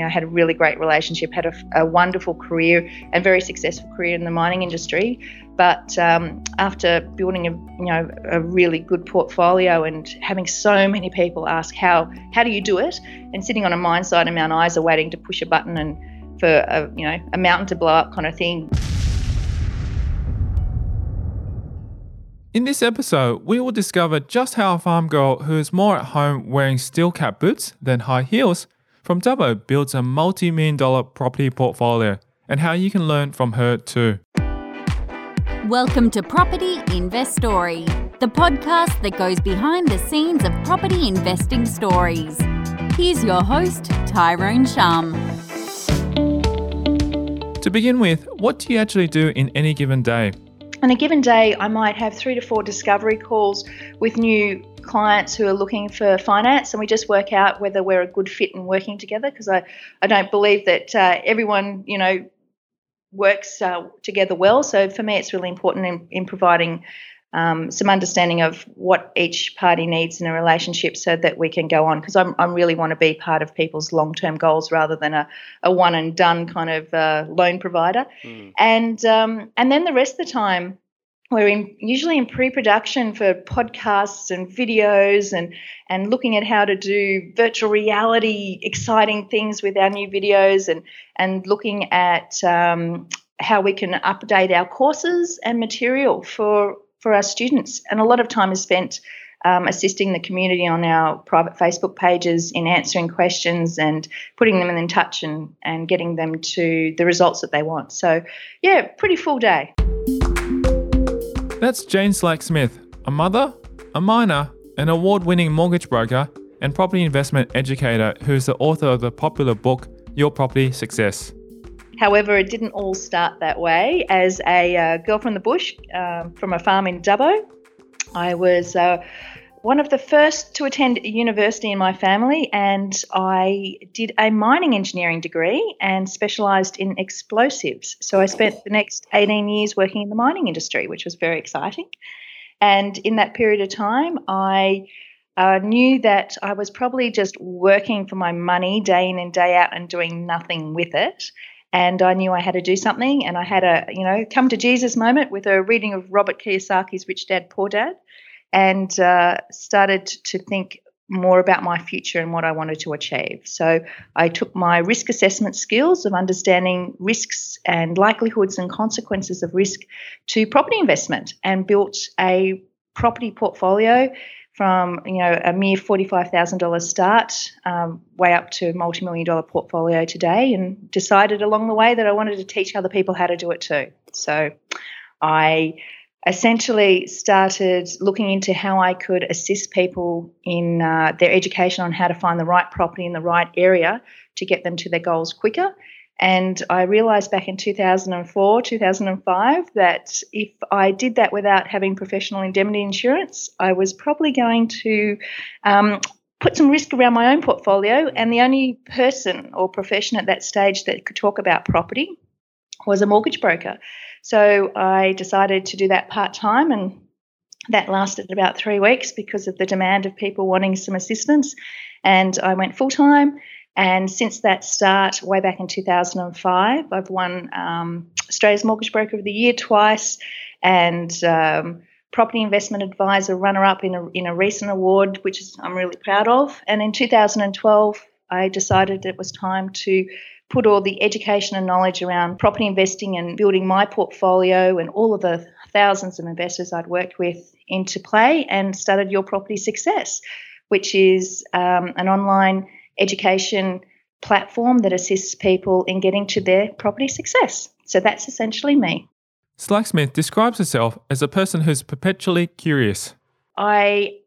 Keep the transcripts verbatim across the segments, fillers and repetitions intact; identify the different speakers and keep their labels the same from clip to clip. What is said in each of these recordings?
Speaker 1: know, had a really great relationship, had a, a wonderful career and very successful career in the mining industry. But um, after building a, you know, a really good portfolio and having so many people ask how how do you do it, and sitting on a mine site in Mount Isa waiting to push a button and for a, you know, a mountain to blow up kind of thing.
Speaker 2: In this episode, we will discover just how a farm girl who is more at home wearing steel cap boots than high heels from Dubbo builds a multi-million dollar property portfolio, and how you can learn from her too.
Speaker 3: Welcome to Property Investory, the podcast that goes behind the scenes of property investing stories. Here's your host, Tyrone Shum.
Speaker 2: To begin with, what do you actually do in any given day?
Speaker 1: On a given day, I might have three to four discovery calls with new clients who are looking for finance, and we just work out whether we're a good fit in working together, because I, I don't believe that uh, everyone, you know, works uh, together well. So for me, it's really important in, in providing um, some understanding of what each party needs in a relationship so that we can go on, because I'm, I really want to be part of people's long-term goals rather than a, a one-and-done kind of uh, loan provider. Mm. And um, and then the rest of the time, we're in, usually in pre-production for podcasts and videos and, and looking at how to do virtual reality, exciting things with our new videos, and, and looking at um, how we can update our courses and material for, for our students. And a lot of time is spent um, assisting the community on our private Facebook pages in answering questions and putting them in touch and, and getting them to the results that they want. So, yeah, pretty full day.
Speaker 2: That's Jane Slack-Smith, a mother, a miner, an award-winning mortgage broker and property investment educator who is the author of the popular book, Your Property Success.
Speaker 1: However, it didn't all start that way. As a uh, girl from the bush, uh, from a farm in Dubbo, I was uh, one of the first to attend a university in my family, and I did a mining engineering degree and specialised in explosives. So I spent the next eighteen years working in the mining industry, which was very exciting. And in that period of time, I uh, knew that I was probably just working for my money day in and day out and doing nothing with it. And I knew I had to do something, and I had a, you know, come to Jesus moment with a reading of Robert Kiyosaki's Rich Dad, Poor Dad, and uh, started to think more about my future and what I wanted to achieve. So I took my risk assessment skills of understanding risks and likelihoods and consequences of risk to property investment and built a property portfolio from, you know, a mere forty-five thousand dollars start um, way up to a multi-million dollar portfolio today, and decided along the way that I wanted to teach other people how to do it too. So I essentially started looking into how I could assist people in uh, their education on how to find the right property in the right area to get them to their goals quicker. And I realised back in two thousand four, two thousand five that if I did that without having professional indemnity insurance, I was probably going to um, put some risk around my own portfolio, and the only person or profession at that stage that could talk about property was a mortgage broker. So I decided to do that part-time, and that lasted about three weeks because of the demand of people wanting some assistance. And I went full-time, and since that start, way back in two thousand five, I've won um, Australia's Mortgage Broker of the Year twice, and um, Property Investment Advisor runner-up in a, in a recent award, which is, I'm really proud of. And in two thousand twelve, I decided it was time to put all the education and knowledge around property investing and building my portfolio and all of the thousands of investors I'd worked with into play, and started Your Property Success, which is um, an online education platform that assists people in getting to their property success. So that's essentially me.
Speaker 2: Slack-Smith describes herself as a person who's perpetually curious.
Speaker 1: I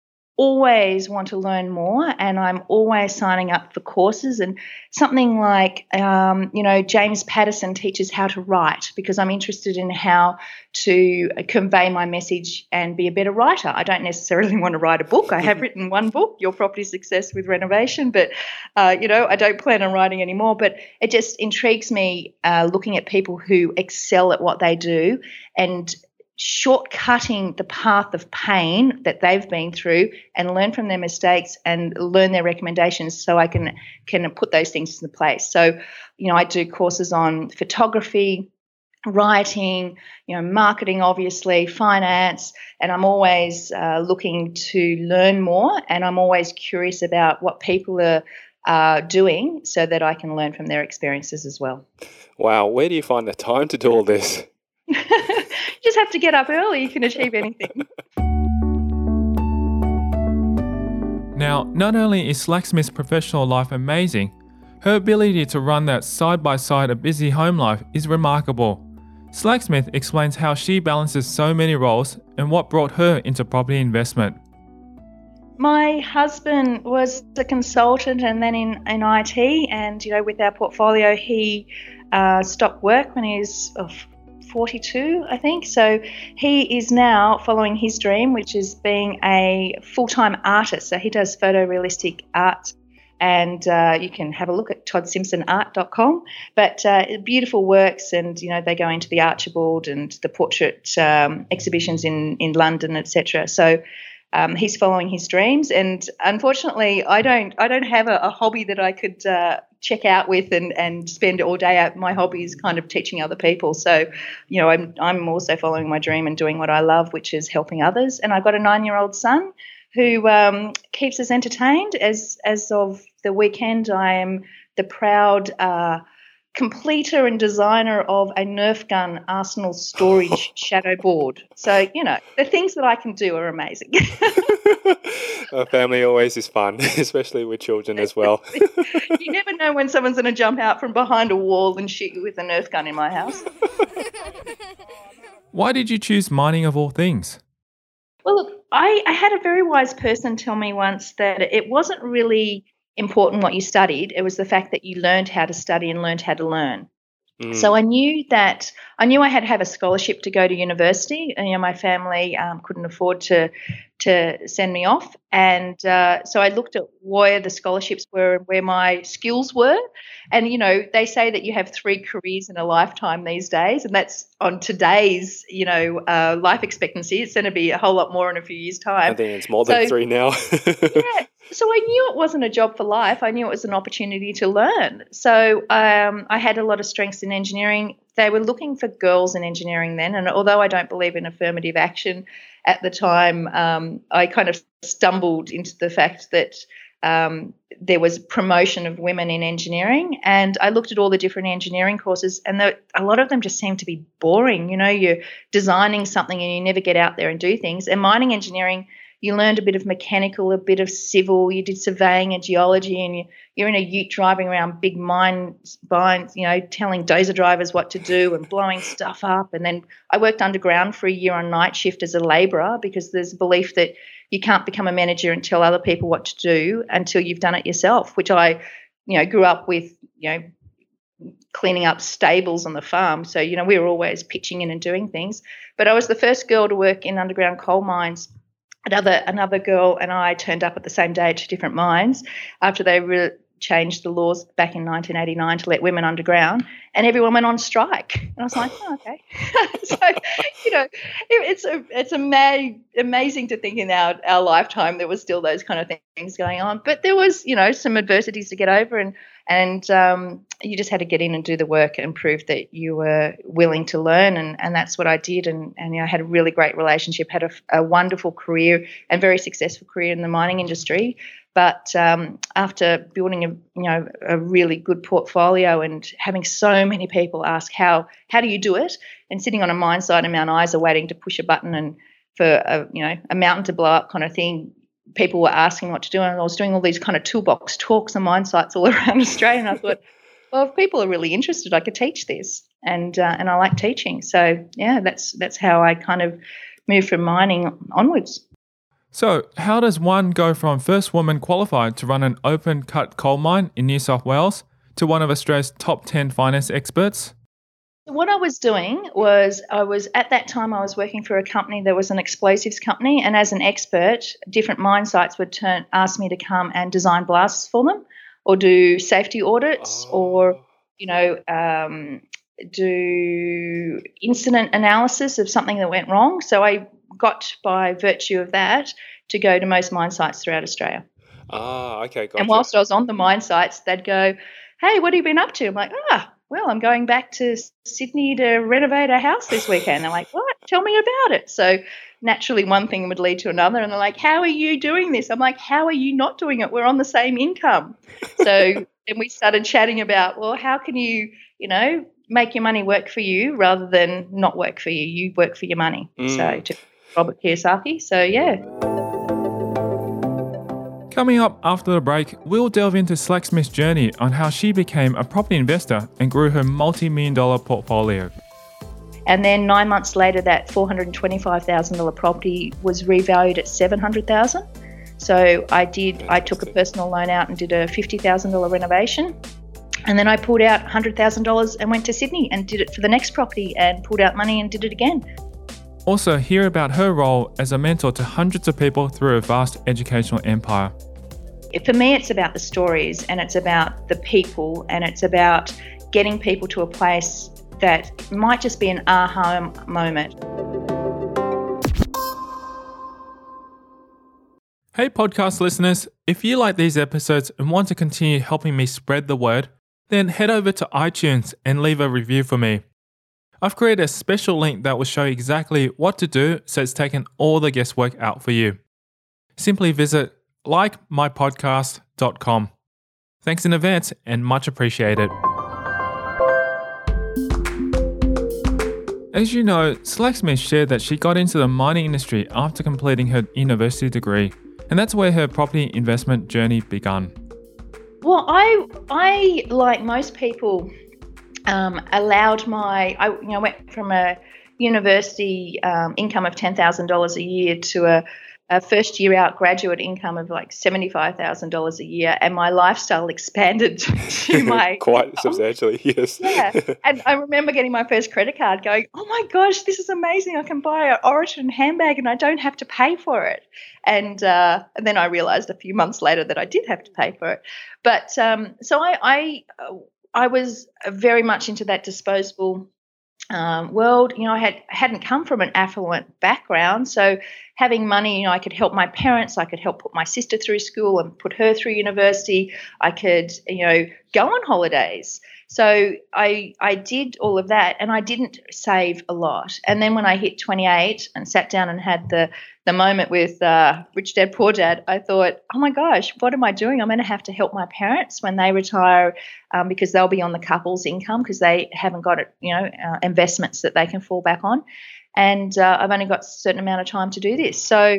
Speaker 1: always want to learn more, and I'm always signing up for courses, and something like, um, you know, James Patterson teaches how to write, because I'm interested in how to convey my message and be a better writer. I don't necessarily want to write a book. I have written one book, Your Property Success with Renovation, but, uh, you know, I don't plan on writing anymore. But it just intrigues me uh, looking at people who excel at what they do and shortcutting the path of pain that they've been through and learn from their mistakes and learn their recommendations so I can can put those things into place. So, you know, I do courses on photography, writing, you know, marketing, obviously, finance, and I'm always uh, looking to learn more, and I'm always curious about what people are uh, doing so that I can learn from their experiences as well.
Speaker 4: Wow, where do you find the time to do all this?
Speaker 1: You just have to get up early, you can achieve anything.
Speaker 2: Now, not only is Slacksmith's professional life amazing, her ability to run that side by side a busy home life is remarkable. Slacksmith explains how she balances so many roles and what brought her into property investment.
Speaker 1: My husband was a consultant and then in, in I T, and, you know, with our portfolio, he uh, stopped work when he was oh, forty-two, I think. So he is now following his dream, which is being a full-time artist. So he does photorealistic art, and uh, you can have a look at todd simpson art dot com. But uh, beautiful works, and, you know, they go into the Archibald and the portrait um, exhibitions in, in London, et cetera. So Um, he's following his dreams, and unfortunately, I don't. I don't have a, a hobby that I could uh, check out with and, and spend all day out. My hobby is kind of teaching other people. So, you know, I'm I'm also following my dream and doing what I love, which is helping others. And I've got a nine-year-old son who um, keeps us entertained. As as of the weekend, I am the proud Uh, completer and designer of a Nerf gun arsenal storage shadow board. So, you know, the things that I can do are amazing.
Speaker 4: A family always is fun, especially with children as well.
Speaker 1: You never know when someone's going to jump out from behind a wall and shoot you with a Nerf gun in my house.
Speaker 2: Why did you choose mining of all things?
Speaker 1: Well, look, I, I had a very wise person tell me once that it wasn't really important what you studied. It was the fact that you learned how to study and learned how to learn. Mm. So I knew that I knew I had to have a scholarship to go to university. And, you know, my family um, couldn't afford to to send me off, and uh, so I looked at where the scholarships were and where my skills were. And, you know, they say that you have three careers in a lifetime these days, and that's on today's, you know, uh, life expectancy. It's going to be a whole lot more in a few years' time.
Speaker 4: I think it's more than so, three now.
Speaker 1: Yeah. So I knew it wasn't a job for life. I knew it was an opportunity to learn. So um, I had a lot of strengths in engineering. They were looking for girls in engineering then, and although I don't believe in affirmative action at the time, um, I kind of stumbled into the fact that um, there was promotion of women in engineering, and I looked at all the different engineering courses, and the, a lot of them just seemed to be boring. You know, you're designing something and you never get out there and do things. And mining engineering, you learned a bit of mechanical, a bit of civil, you did surveying and geology, and you, you're in a ute driving around big mines, mines, you know, telling dozer drivers what to do and blowing stuff up. And then I worked underground for a year on night shift as a labourer, because there's a belief that you can't become a manager and tell other people what to do until you've done it yourself, which I, you know, grew up with, you know, cleaning up stables on the farm. So, you know, we were always pitching in and doing things. But I was the first girl to work in underground coal mines. Another another girl and I turned up at the same day at two different mines after they re- changed the laws back in nineteen eighty-nine to let women underground, and everyone went on strike. And I was like, oh, okay. So, you know, it, it's a, it's ama- amazing to think in our, our lifetime there was still those kind of things going on. But there was, you know, some adversities to get over, and and um, you just had to get in and do the work and prove that you were willing to learn, and, and that's what I did. And, and you know, I had a really great relationship, had a, a wonderful career and very successful career in the mining industry. But um, after building a you know a really good portfolio and having so many people ask how how do you do it, and sitting on a mine site in Mount Isa waiting to push a button and for a you know a mountain to blow up kind of thing, people were asking what to do, and I was doing all these kind of toolbox talks on mine sites all around Australia. And I thought, well, if people are really interested, I could teach this, and uh, and I like teaching. So yeah, that's that's how I kind of moved from mining onwards.
Speaker 2: So, how does one go from first woman qualified to run an open cut coal mine in New South Wales to one of Australia's top ten finance experts?
Speaker 1: What I was doing was I was at that time I was working for a company that was an explosives company, and as an expert, different mine sites would turn ask me to come and design blasts for them, or do safety audits, oh. or you know um, do incident analysis of something that went wrong. So I got, by virtue of that, to go to most mine sites throughout Australia.
Speaker 4: Ah, okay, gotcha.
Speaker 1: And whilst I was on the mine sites, they'd go, hey, what have you been up to? I'm like, ah, well, I'm going back to Sydney to renovate a house this weekend. They're like, what? Tell me about it. So naturally one thing would lead to another, and they're like, how are you doing this? I'm like, how are you not doing it? We're on the same income. So then we started chatting about, well, how can you, you know, make your money work for you rather than not work for you? You work for your money.
Speaker 4: Mm.
Speaker 1: So to Robert Kiyosaki. So, yeah.
Speaker 2: Coming up after the break, we'll delve into Slacksmith's journey on how she became a property investor and grew her multi-million dollar portfolio.
Speaker 1: And then nine months later, that four hundred twenty-five thousand dollars property was revalued at seven hundred thousand dollars. So I did, I took a personal loan out and did a fifty thousand dollars renovation. And then I pulled out one hundred thousand dollars and went to Sydney and did it for the next property and pulled out money and did it again.
Speaker 2: Also, hear about her role as a mentor to hundreds of people through a vast educational empire.
Speaker 1: For me, it's about the stories, and it's about the people, and it's about getting people to a place that might just be an aha moment.
Speaker 2: Hey podcast listeners, if you like these episodes and want to continue helping me spread the word, then head over to iTunes and leave a review for me. I've created a special link that will show you exactly what to do, so it's taken all the guesswork out for you. Simply visit like my podcast dot com. Thanks in advance and much appreciated. As you know, Slacksmith shared that she got into the mining industry after completing her university degree, and that's where her property investment journey began.
Speaker 1: Well, I, I like most people, um, allowed my, I you know, went from a university um, income of ten thousand dollars a year to a a first year out graduate income of like seventy-five thousand dollars a year, and my lifestyle expanded to my
Speaker 4: quite
Speaker 1: income.
Speaker 4: substantially, yes.
Speaker 1: Yeah, and I remember getting my first credit card going, oh my gosh, this is amazing. I can buy an Origin handbag and I don't have to pay for it. And, uh, and then I realized a few months later that I did have to pay for it. But um, so I, I, I was very much into that disposable Um, world. You know, I had hadn't come from an affluent background, so having money, you know, I could help my parents, I could help put my sister through school and put her through university. I could, you know, go on holidays. So I I did all of that, and I didn't save a lot. And then when I hit twenty-eight and sat down and had the the moment with uh, Rich Dad Poor Dad, I thought, oh my gosh, what am I doing? I'm going to have to help my parents when they retire, um, because they'll be on the couple's income because they haven't got it, you know, uh, investments that they can fall back on. And uh, I've only got a certain amount of time to do this. So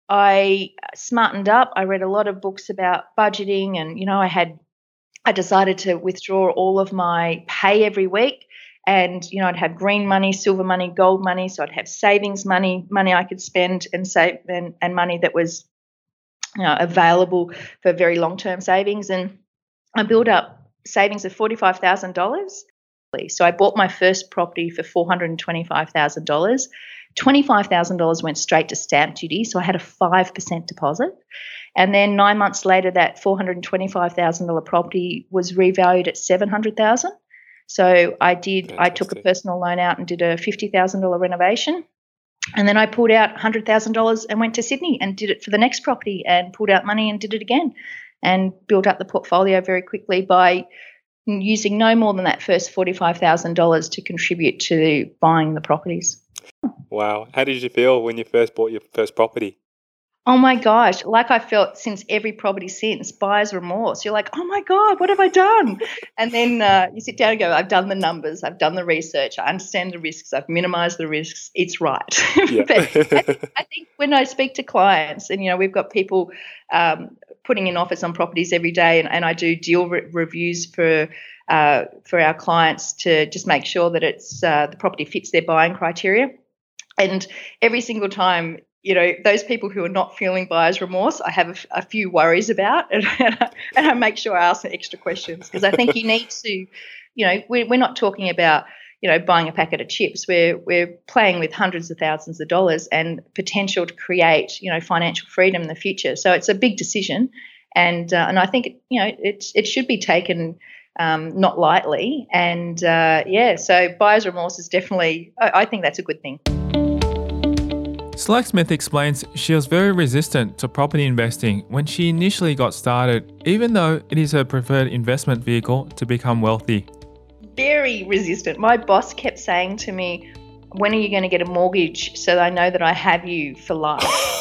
Speaker 1: I smartened up. I read a lot of books about budgeting, and you know, I had I decided to withdraw all of my pay every week. And, you know, I'd have green money, silver money, gold money. So I'd have savings money, money I could spend and save, and, and money that was, you know, available for very long-term savings. And I built up savings of forty-five thousand dollars. So I bought my first property for four hundred twenty-five thousand dollars. twenty-five thousand dollars went straight to stamp duty. So I had a five percent deposit. And then nine months later, that four hundred twenty-five thousand dollars property was revalued at seven hundred thousand dollars. So I did, Fantastic. I took a personal loan out and did a fifty thousand dollars renovation. And then I pulled out one hundred thousand dollars and went to Sydney and did it for the next property and pulled out money and did it again and built up the portfolio very quickly by using no more than that first forty-five thousand dollars to contribute to buying the properties.
Speaker 4: Wow. How did you feel when you first bought your first property?
Speaker 1: Oh my gosh, like I felt since every property since, buyer's remorse. You're like, oh my God, what have I done? And then uh, you sit down and go, I've done the numbers, I've done the research, I understand the risks, I've minimized the risks, it's right.
Speaker 4: Yeah.
Speaker 1: But I think, I think when I speak to clients, and, you know, we've got people um, putting in offers on properties every day, and, and I do deal re- reviews for uh, for our clients to just make sure that it's uh, the property fits their buying criteria. And every single time, you know, those people who are not feeling buyer's remorse, I have a, a few worries about, and, and, I, and I make sure I ask some extra questions, because I think you need to, you know, we're, we're not talking about, you know, buying a packet of chips. We're we're playing with hundreds of thousands of dollars and potential to create, you know, financial freedom in the future. So it's a big decision, and uh, and I think, you know, it it should be taken um, not lightly. And uh, yeah, so buyer's remorse is definitely, I, I think that's a good thing.
Speaker 2: Slack Smith explains she was very resistant to property investing when she initially got started, even though it is her preferred investment vehicle to become wealthy.
Speaker 1: Very resistant. My boss kept saying to me, when are you going to get a mortgage so that I know that I have you for life?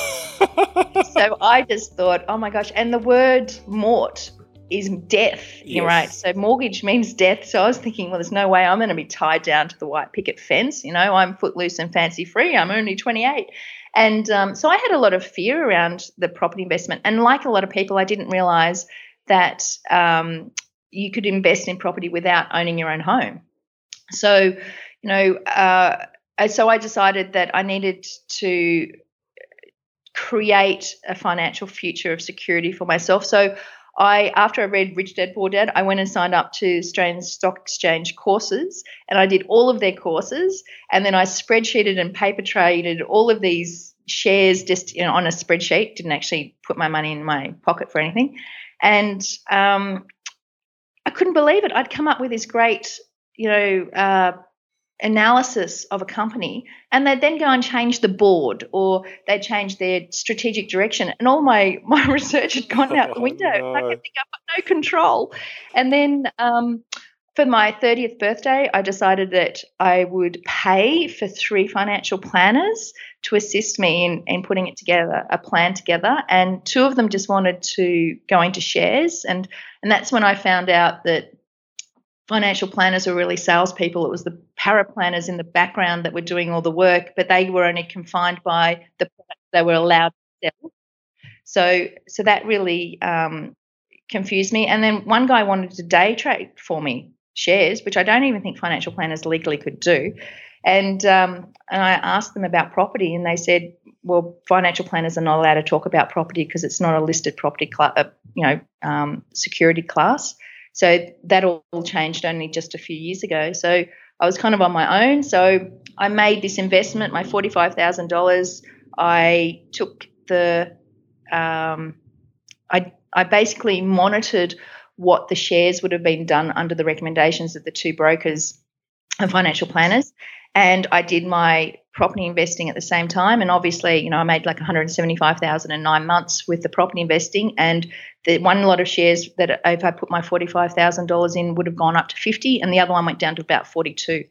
Speaker 1: So I just thought, oh my gosh. And the word mort is death, yes. Right? So mortgage means death. So I was thinking, well, there's no way I'm going to be tied down to the white picket fence. You know, I'm footloose and fancy free. I'm only twenty-eight. And um, so I had a lot of fear around the property investment. And like a lot of people, I didn't realise that um, you could invest in property without owning your own home. So, you know, uh, so I decided that I needed to create a financial future of security for myself. So I, after I read Rich Dad Poor Dad, I went and signed up to Australian Stock Exchange courses, and I did all of their courses, and then I spreadsheeted and paper traded all of these shares just, you know, on a spreadsheet. Didn't actually put my money in my pocket for anything, and um, I couldn't believe it. I'd come up with this great, you know, uh, analysis of a company, and they'd then go and change the board, or they'd change their strategic direction, and all my, my research had gone out the window. Oh, no. I kept thinking, I've got no control. And then um, for my thirtieth birthday, I decided that I would pay for three financial planners to assist me in, in putting it together, a plan together, and two of them just wanted to go into shares, and and that's when I found out that financial planners are really salespeople. It was the paraplanners in the background that were doing all the work, but they were only confined by the product they were allowed to sell. So, so that really um, confused me. And then one guy wanted to day trade for me shares, which I don't even think financial planners legally could do. And um, and I asked them about property, and they said, well, financial planners are not allowed to talk about property because it's not a listed property, cl- uh, you know, um, security class. So that all changed only just a few years ago. So I was kind of on my own. So I made this investment, my forty-five thousand dollars. I took the um, I, I basically monitored what the shares would have been done under the recommendations of the two brokers and financial planners. And I did my property investing at the same time. And obviously, you know, I made like one hundred seventy-five thousand dollars in nine months with the property investing. And the one lot of shares that if I put my forty-five thousand dollars in would have gone up to fifty, and the other one went down to about forty-two.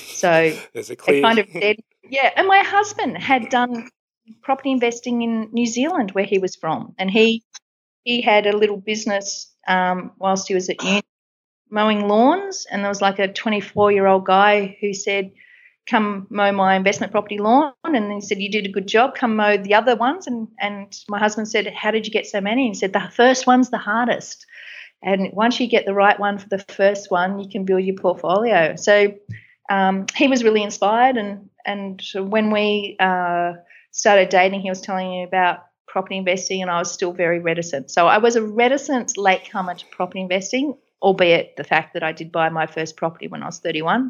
Speaker 1: So
Speaker 4: There's a clear...
Speaker 1: it kind of said, yeah. And my husband had done property investing in New Zealand, where he was from. And he he had a little business um, whilst he was at uni, mowing lawns. And there was like a twenty-four-year-old guy who said, come mow my investment property lawn. And he said, you did a good job, come mow the other ones. And and my husband said, how did you get so many? And he said, the first one's the hardest. And once you get the right one for the first one, you can build your portfolio. So um, he was really inspired. And, and when we uh, started dating, he was telling me about property investing, and I was still very reticent. So I was a reticent latecomer to property investing, albeit the fact that I did buy my first property when I was thirty-one.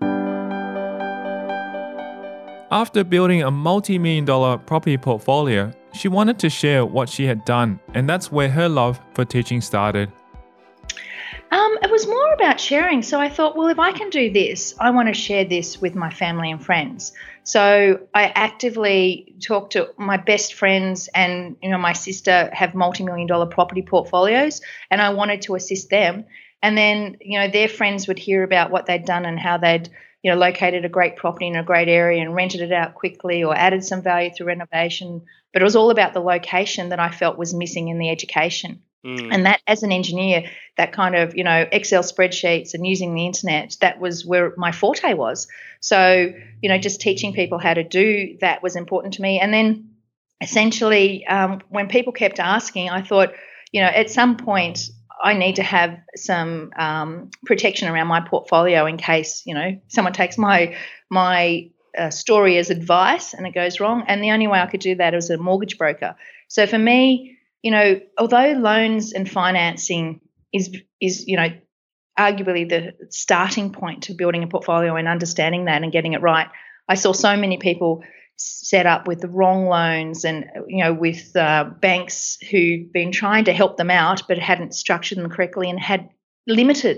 Speaker 2: After building a multi-million dollar property portfolio, she wanted to share what she had done, and that's where her love for teaching started.
Speaker 1: Um, it was more about sharing. So I thought, well, if I can do this, I want to share this with my family and friends. So I actively talked to my best friends, and, you know, my sister have multi-million dollar property portfolios, and I wanted to assist them. And then, you know, their friends would hear about what they'd done and how they'd, you know, located a great property in a great area and rented it out quickly or added some value through renovation. But it was all about the location that I felt was missing in the education. Mm. And that, as an engineer, that kind of, you know, Excel spreadsheets and using the internet, that was where my forte was. So, you know, just teaching people how to do that was important to me. And then essentially um, when people kept asking, I thought, you know, at some point I need to have some um, protection around my portfolio in case, you know, someone takes my my uh, story as advice and it goes wrong. And the only way I could do that was a mortgage broker. So for me, you know, although loans and financing is is, you know, arguably the starting point to building a portfolio and understanding that and getting it right, I saw so many people set up with the wrong loans and, you know, with uh, banks who'd been trying to help them out but hadn't structured them correctly and had limited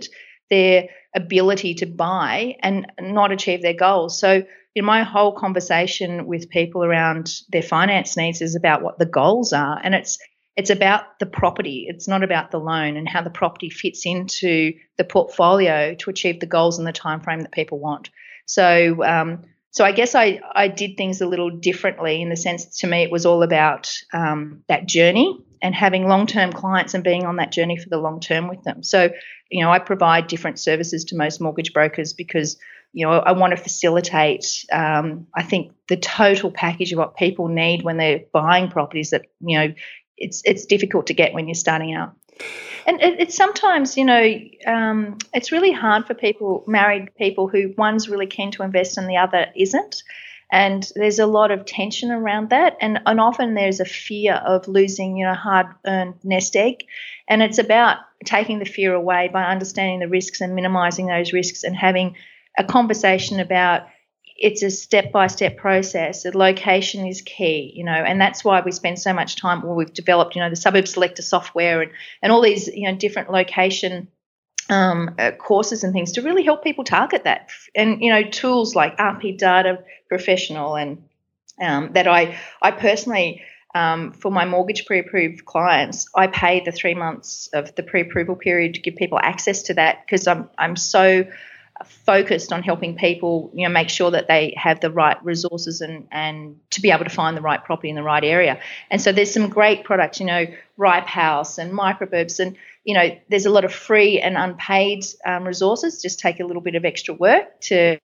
Speaker 1: their ability to buy and not achieve their goals. So, you know, my whole conversation with people around their finance needs is about what the goals are, and it's it's about the property. It's not about the loan and how the property fits into the portfolio to achieve the goals in the time frame that people want. So, um, so I guess I I did things a little differently in the sense, to me, it was all about um, that journey and having long-term clients and being on that journey for the long term with them. So, you know, I provide different services to most mortgage brokers because, you know, I want to facilitate, um, I think, the total package of what people need when they're buying properties that, you know, it's it's difficult to get when you're starting out. And it, it's sometimes, you know, um, it's really hard for people, married people, who one's really keen to invest and the other isn't. And there's a lot of tension around that. And, and often there's a fear of losing, you know, hard-earned nest egg. And it's about taking the fear away by understanding the risks and minimising those risks and having a conversation about it's a step-by-step process. The location is key, you know, and that's why we spend so much time, well, we've developed, you know, the Suburb Selector software and, and all these, you know, different location um, uh, courses and things to really help people target that. And, you know, tools like R P Data Professional and um, that I, I personally, um, for my mortgage pre-approved clients, I pay the three months of the pre-approval period to give people access to that because I'm I'm so focused on helping people, you know, make sure that they have the right resources and, and to be able to find the right property in the right area. And so there's some great products, you know, Ripe House and Microburbs, and, you know, there's a lot of free and unpaid um, resources. Just take a little bit of extra work to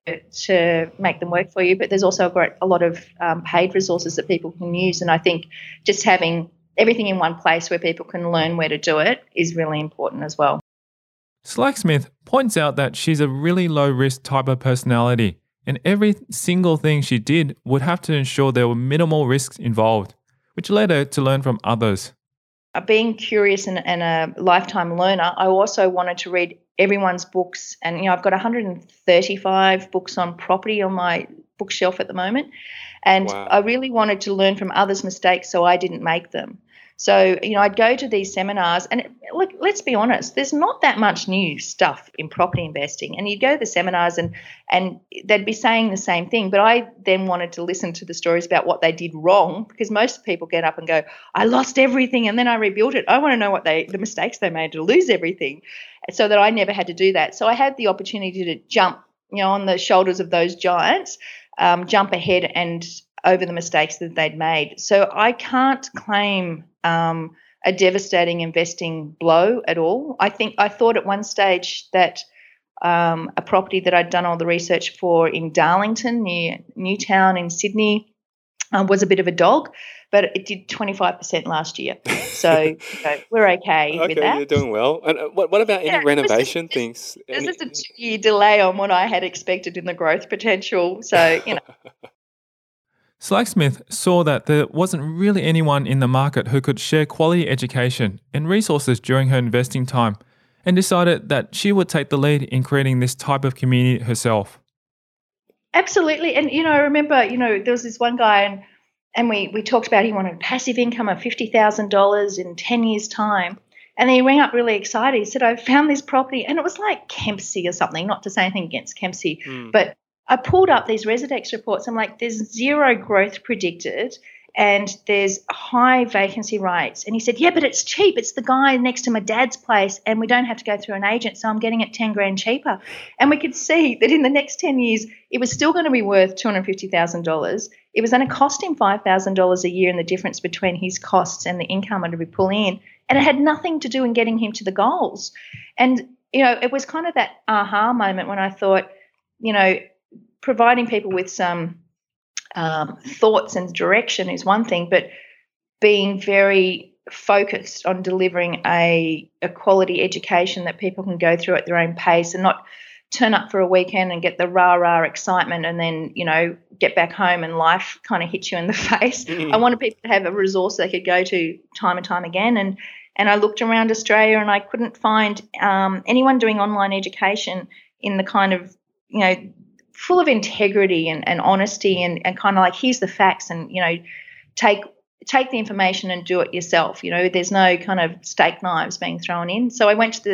Speaker 1: to make them work for you. But there's also a, great, a lot of um, paid resources that people can use. And I think just having everything in one place where people can learn where to do it is really important as well.
Speaker 2: Slacksmith points out that she's a really low-risk type of personality, and every single thing she did would have to ensure there were minimal risks involved, which led her to learn from others.
Speaker 1: Being curious and, and a lifetime learner, I also wanted to read everyone's books, and, you know, I've got one hundred thirty-five books on property on my bookshelf at the moment, and
Speaker 4: Wow.
Speaker 1: I really wanted to learn from others' mistakes so I didn't make them. So, you know, I'd go to these seminars and, look, let's be honest, there's not that much new stuff in property investing. And you'd go to the seminars and and they'd be saying the same thing. But I then wanted to listen to the stories about what they did wrong, because most people get up and go, I lost everything and then I rebuilt it. I want to know what they the mistakes they made to lose everything, so that I never had to do that. So I had the opportunity to jump, you know, on the shoulders of those giants, um, jump ahead and over the mistakes that they'd made. So I can't claim um, a devastating investing blow at all. I think I thought at one stage that um, a property that I'd done all the research for in Darlington, near Newtown in Sydney, um, was a bit of a dog, but it did twenty-five percent last year. So you know, we're okay,
Speaker 4: Okay,
Speaker 1: with that.
Speaker 4: you're doing well. And uh, what, what about any
Speaker 1: Yeah, it was
Speaker 4: renovation
Speaker 1: just-
Speaker 4: things?
Speaker 1: There's
Speaker 4: Any-
Speaker 1: just a two-year delay on what I had expected in the growth potential. So, you know,
Speaker 2: Slacksmith saw that there wasn't really anyone in the market who could share quality education and resources during her investing time, and decided that she would take the lead in creating this type of community herself.
Speaker 1: absolutely. And, you know, I remember, you know, there was this one guy and and we, we talked about he wanted passive income of fifty thousand dollars in ten years' time. And then he rang up really excited. He said, I found this property. And it was like Kempsey or something, not to say anything against Kempsey,
Speaker 4: Mm.
Speaker 1: but I pulled up these Residex reports. I'm like, there's zero growth predicted and there's high vacancy rates. And he said, yeah, but it's cheap. It's the guy next to my dad's place and we don't have to go through an agent, so I'm getting it ten grand cheaper. And we could see that in the next ten years, it was still going to be worth two hundred fifty thousand dollars. It was going to cost him five thousand dollars a year in the difference between his costs and the income that we pull in. And it had nothing to do in getting him to the goals. And, you know, it was kind of that aha moment when I thought, you know, providing people with some um, thoughts and direction is one thing, but being very focused on delivering a, a quality education that people can go through at their own pace and not turn up for a weekend and get the rah-rah excitement and then, you know, get back home and life kind of hits you in the face.
Speaker 4: Mm.
Speaker 1: I wanted people to have a resource they could go to time and time again. And and I looked around Australia and I couldn't find um, anyone doing online education in the kind of, you know, full of integrity and, and honesty and, and kind of like, here's the facts and, you know, take take the information and do it yourself. You know, there's no kind of steak knives being thrown in. So I went to the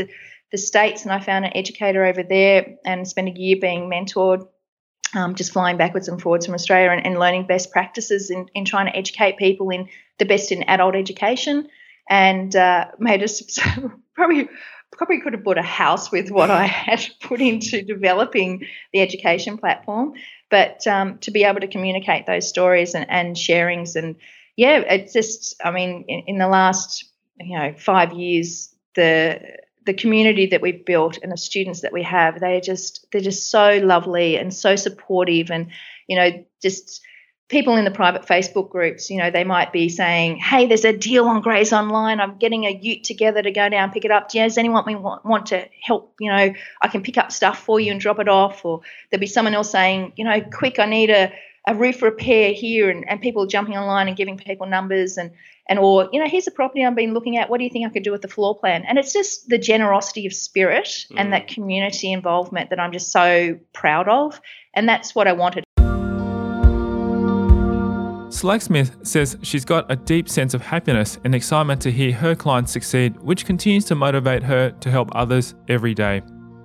Speaker 1: the States, and I found an educator over there and spent a year being mentored, um, just flying backwards and forwards from Australia and, and learning best practices in, in trying to educate people in the best in adult education, and uh, made us probably probably could have bought a house with what I had put into developing the education platform. But um, to be able to communicate those stories and, and sharings, and yeah, it's just, I mean, in, in the last, you know, five years, the the community that we've built and the students that we have, they're just they're just so lovely and so supportive, and you know, just people in the private Facebook groups, you know, they might be saying, hey, there's a deal on Grays Online. I'm getting a ute together to go down and pick it up. Does anyone want, want to help? You know, I can pick up stuff for you and drop it off. Or there'll be someone else saying, you know, quick, I need a, a roof repair here, and, and people jumping online and giving people numbers, and, and or, you know, here's a property I've been looking at. What do you think I could do with the floor plan? And it's just the generosity of spirit mm. and that community involvement that I'm just so proud of. And that's what I wanted.
Speaker 2: Slacksmith says she's got a deep sense of happiness and excitement to hear her clients succeed, which continues to motivate her to help others every day.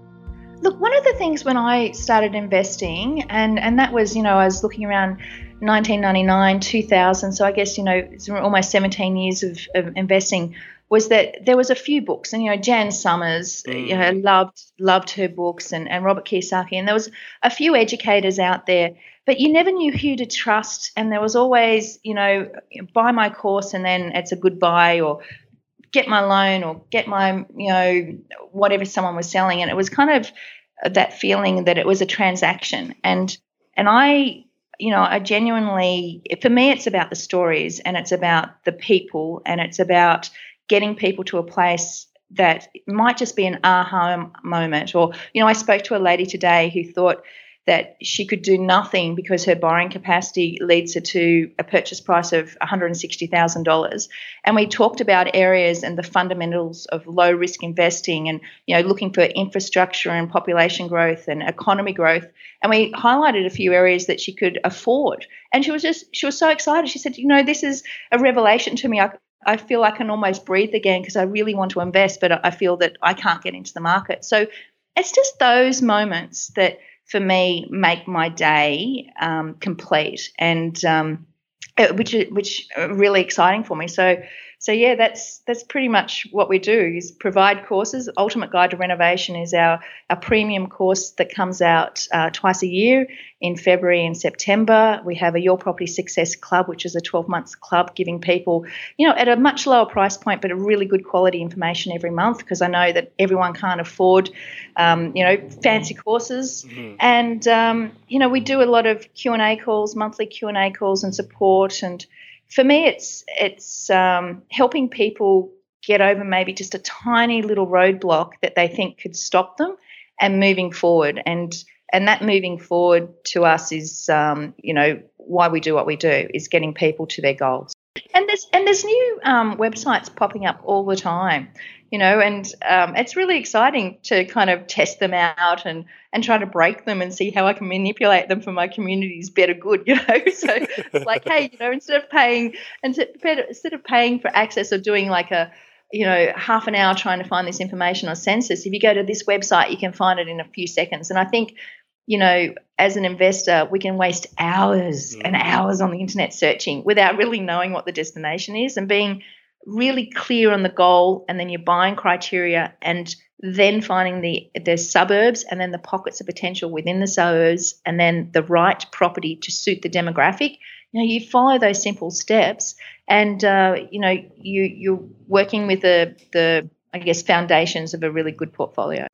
Speaker 1: Look, one of the things when I started investing, and, and that was, you know, I was looking around nineteen ninety-nine, two thousand, so I guess, you know, it's almost seventeen years of, of investing, was that there was a few books, and, you know, Jan Summers, mm. you know, loved loved her books, and, and Robert Kiyosaki, and there was a few educators out there, but you never knew who to trust, and there was always, you know, buy my course and then it's a goodbye, or get my loan, or get my, you know, whatever someone was selling, and it was kind of that feeling that it was a transaction, and and I, you know, I genuinely, for me, it's about the stories, and it's about the people, and it's about getting people to a place that might just be an aha moment. Or, you know, I spoke to a lady today who thought that she could do nothing because her borrowing capacity leads her to a purchase price of one hundred sixty thousand dollars. And we talked about areas and the fundamentals of low risk investing, and, you know, looking for infrastructure and population growth and economy growth. And we highlighted a few areas that she could afford. And she was just, she was so excited. She said, you know, this is a revelation to me. I, I feel I can almost breathe again because I really want to invest, but I feel that I can't get into the market. So it's just those moments that, for me, make my day um, complete, and um, which which are really exciting for me. So, so yeah, that's that's pretty much what we do, is provide courses. Ultimate Guide to Renovation is our, our premium course that comes out uh, twice a year in February and September. We have a Your Property Success Club, which is a twelve months club, giving people, you know, at a much lower price point, but a really good quality information every month, because I know that everyone can't afford, um, you know, fancy courses. Mm-hmm. And, um, you know, we do a lot of Q and A calls, monthly Q and A calls and support. And for me, it's it's um, helping people get over maybe just a tiny little roadblock that they think could stop them, and moving forward. And and that moving forward to us is, um, you know, why we do what we do, is getting people to their goals. And there's and there's new um, websites popping up all the time, you know, and um, it's really exciting to kind of test them out and, and try to break them and see how I can manipulate them for my community's better good, you know. So it's like, hey, you know, instead of paying instead of paying for access or doing like a, you know, half an hour trying to find this information on census, if you go to this website, you can find it in a few seconds. And I think, you know, as an investor, we can waste hours and hours on the internet searching without really knowing what the destination is, and being really clear on the goal, and then your buying criteria, and then finding the the suburbs, and then the pockets of potential within the suburbs, and then the right property to suit the demographic. You know, you follow those simple steps, and uh, you know, you you're working with the the I guess foundations of a really good portfolio.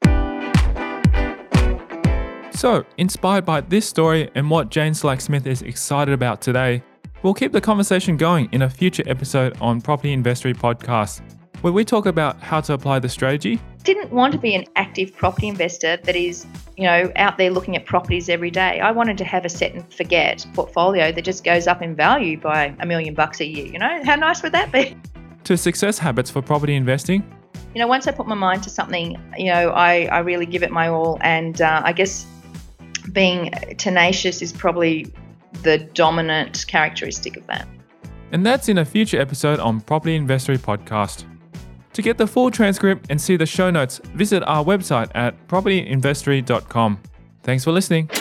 Speaker 2: So, inspired by this story and what Jane Slacksmith is excited about today, we'll keep the conversation going in a future episode on Property Investory Podcast, where we talk about how to apply the strategy.
Speaker 1: Didn't want to be an active property investor that is, you know, out there looking at properties every day. I wanted to have a set and forget portfolio that just goes up in value by a million bucks a year. You know, how nice would that be?
Speaker 2: To success habits for property investing.
Speaker 1: You know, once I put my mind to something, you know, I, I really give it my all, and uh, I guess being tenacious is probably the dominant characteristic of that.
Speaker 2: And that's in a future episode on Property Investory Podcast. To get the full transcript and see the show notes, visit our website at property investory dot com. Thanks for listening.